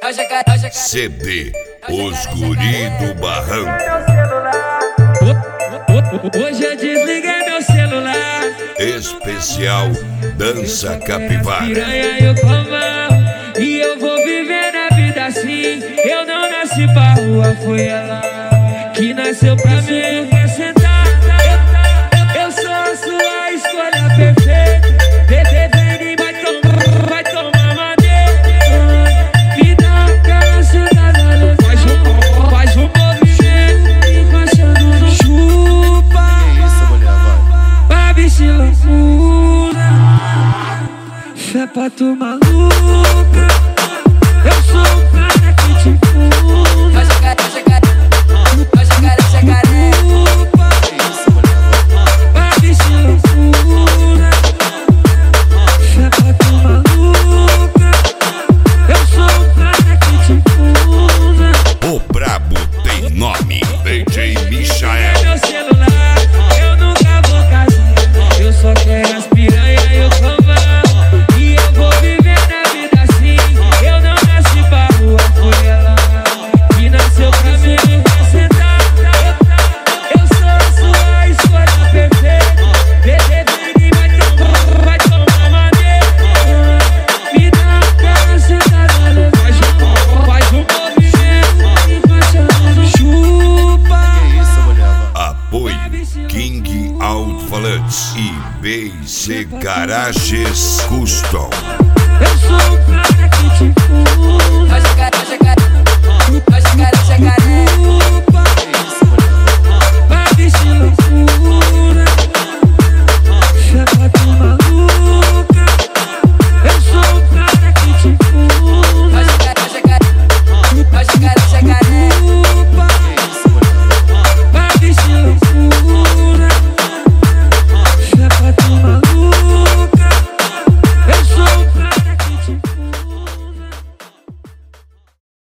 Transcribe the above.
CD Os Guri do Barranco. Hoje eu desliguei meu celular. Especial Dança Capivara. Piranha e o povão, e eu vou viver na vida assim. Eu não nasci pra rua, foi ela que nasceu pra mim. Quer sentar? Eu sou a sua escolha perfeita. Vem e vai tomar madeira. Me dá aquela sentada, faz um movimento, encaixando no chupa. Que isso, mulher, vai. Pra bicho loucura, fé pra tomar.